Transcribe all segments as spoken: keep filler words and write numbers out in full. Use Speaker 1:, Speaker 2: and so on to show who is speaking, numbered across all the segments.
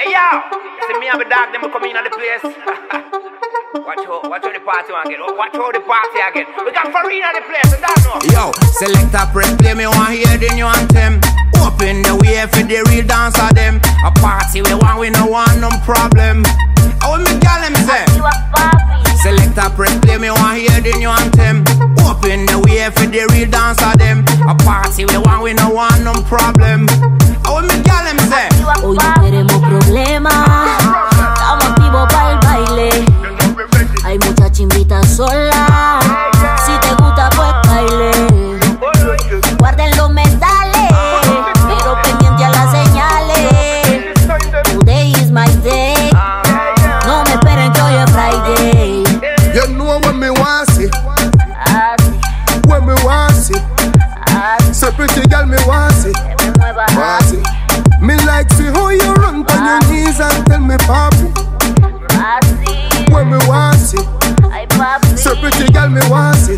Speaker 1: Hey yo, see me have a dog, them come in at the place. Watch how, watch how the party again. Watch how the party again. We got Farina at the place, I don't know.
Speaker 2: Yo, select a press play, me want hear the new anthem. Open the way for the real dance of them. A party we want, we no want no problem. How me call them say? Select a press play, me want hear the new anthem. Open the way for the real dance of them. A party we want, we no want no problem. How me call them say?
Speaker 3: Hoy no queremos problemas, estamos activos para el baile. Hay muchas chimbitas solas, si te gusta pues baile. Guarden los metales, pero pendiente a las señales. Today is my day, no me esperen que hoy es Friday.
Speaker 4: You know when me want see, when me want see. So pretty girl me want see, want see. Me like see how you run on your knees and tell me papi. When me want see, so pretty girl me want see.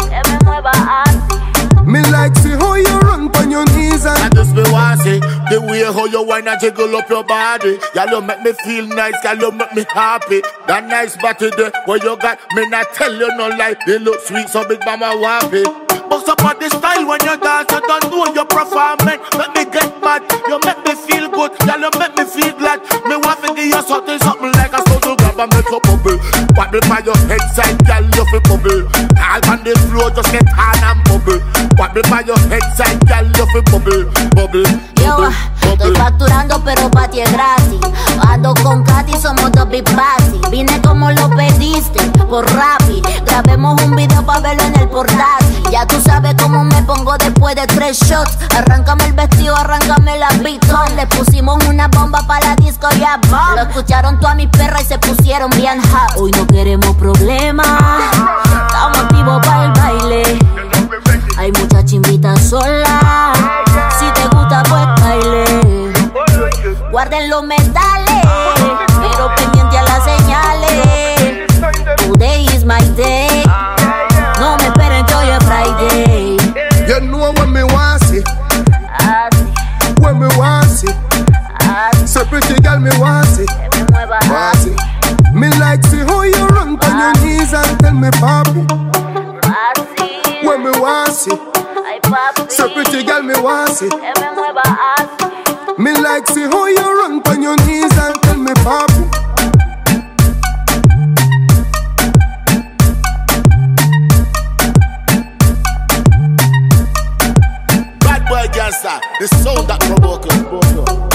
Speaker 4: Me like see how you run on your knees and
Speaker 5: I just me want see the way how you whine and jiggle up your body. Y'all you make me feel nice, y'all you make me happy. That nice body there, what you got, me not tell you no lie. They look sweet, so big mama want it. Box up on the style when you dance, you don't know your performance. Make me get mad, you make me feel good, y'all you make me feel glad. Me want to give you something, something like a soul to grab and make you bubble. Bubble by your head side, y'all you feel bubble. All on the floor, just get hard and bubble. Bubble by your head side, y'all you feel bubble, bubble.
Speaker 3: Yo, estoy facturando pero pa' ti es gratis. Ando con Katy, somos dos big bassy. Vine como lo pediste, por Rappi. Grabemos un video pa' verlo en el portátil. Ya tú sabes cómo me pongo después de tres shots. Arráncame el vestido, arráncame la bitón. Le pusimos una bomba pa' la disco y a bomb. Lo escucharon todas mis perras y se pusieron bien hot. Hoy no queremos problemas, estamos activos pa' el baile. Hay muchas chimbitas solas, si te gusta pues baile. Guarden los metales, pero pendiente a las señales. Today is my day, no me esperen que hoy es Friday.
Speaker 4: you know when me want see, when me want see. So pretty girl me want see, want see. Me like see how you run on your knees and tell me papi. When me want see, so pretty girl me want see. Me like see how you run on your knees and tell me papi.
Speaker 5: Bad boy gangster, the sound that provoke you.